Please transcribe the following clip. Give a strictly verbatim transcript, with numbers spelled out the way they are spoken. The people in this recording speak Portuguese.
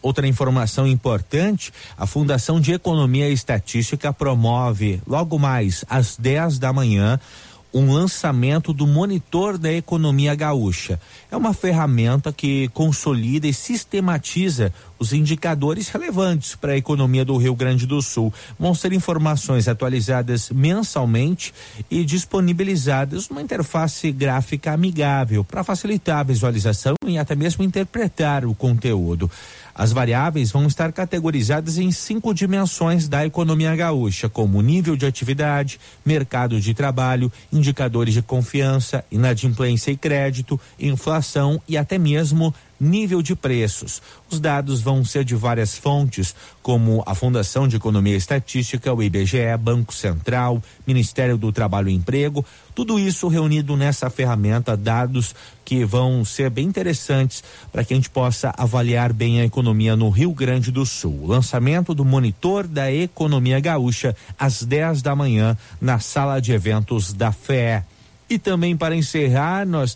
Outra informação importante, a Fundação de Economia e Estatística promove logo mais às dez da manhã um lançamento do Monitor da Economia Gaúcha. É uma ferramenta que consolida e sistematiza os indicadores relevantes para a economia do Rio Grande do Sul. Vão ser informações atualizadas mensalmente e disponibilizadas numa interface gráfica amigável para facilitar a visualização e até mesmo interpretar o conteúdo. As variáveis vão estar categorizadas em cinco dimensões da economia gaúcha, como nível de atividade, mercado de trabalho, indicadores de confiança, inadimplência e crédito, inflação e até mesmo nível de preços. Os dados vão ser de várias fontes, como a Fundação de Economia e Estatística, o I B G E, Banco Central, Ministério do Trabalho e Emprego, tudo isso reunido nessa ferramenta, dados que vão ser bem interessantes para que a gente possa avaliar bem a economia no Rio Grande do Sul. O lançamento do Monitor da Economia Gaúcha às dez da manhã na sala de eventos da F E E. E também, para encerrar, nós